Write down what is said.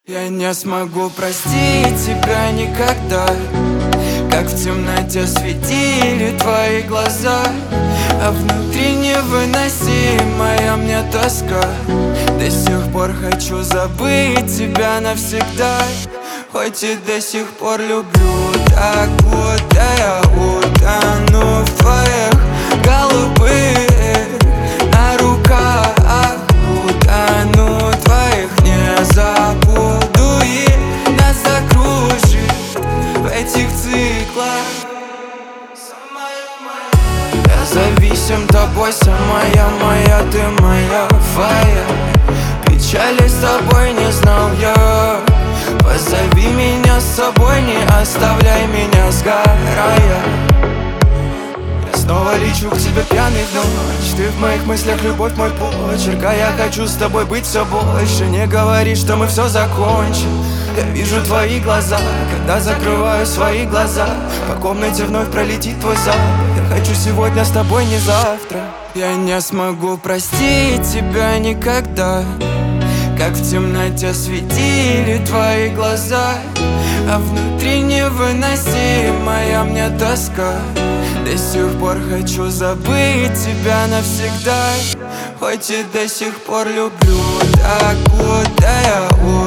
Я не смогу простить тебя никогда, как в темноте светили твои глаза, а внутри невыносимая мне тоска. До сих пор хочу забыть тебя навсегда, хоть и до сих пор люблю так, будто я утону в твоих голубых на руках. Утону в твоих, не забуду, и нас закружит в этих циклах. Я зависим тобой, самая моя, ты моя фая. Печали с тобой не знал я. Позови меня с собой, не оставляй меня сгорая. Я снова лечу к тебе пьяный в ночь. Ты в моих мыслях, любовь мой почерк, а я хочу с тобой быть все больше. Не говори, что мы все закончим. Я вижу твои глаза, когда закрываю свои глаза. По комнате вновь пролетит твой запах. Я хочу сегодня с тобой, не завтра. Я не смогу простить тебя никогда, как в темноте светили твои глаза, а внутри невыносимая мне тоска. До сих пор хочу забыть тебя навсегда, хоть и до сих пор люблю так, будто я